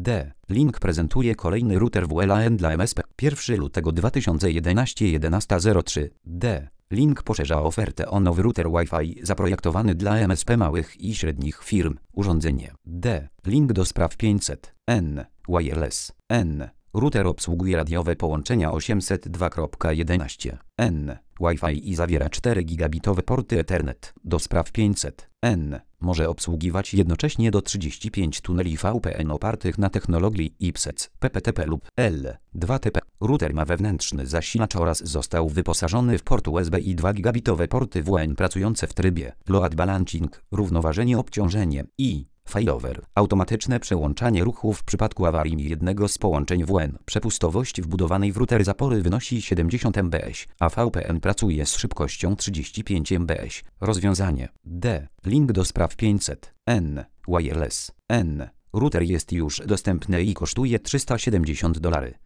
D. Link prezentuje kolejny router WLAN dla MSP. 1 lutego 2011 11:03. D. Link poszerza ofertę o nowy router Wi-Fi zaprojektowany dla MSP małych i średnich firm. Urządzenie. D. Link do spraw 500. N. Wireless. N. Router obsługuje radiowe połączenia 802.11. N. Wi-Fi i zawiera 4 gigabitowe porty Ethernet. Do spraw 500. N. Może obsługiwać jednocześnie do 35 tuneli VPN opartych na technologii IPsec, PPTP lub L2TP. Router ma wewnętrzny zasilacz oraz został wyposażony w port USB i 2 gigabitowe porty WLAN pracujące w trybie load balancing, równoważenie obciążenie i failover, automatyczne przełączanie ruchu w przypadku awarii jednego z połączeń WLAN. Przepustowość wbudowanej w router zapory wynosi 70 mbps, a VPN pracuje z szybkością 35 mbps. Rozwiązanie. D. Link do spraw 500. N. Wireless. N. Router jest już dostępny i kosztuje $370.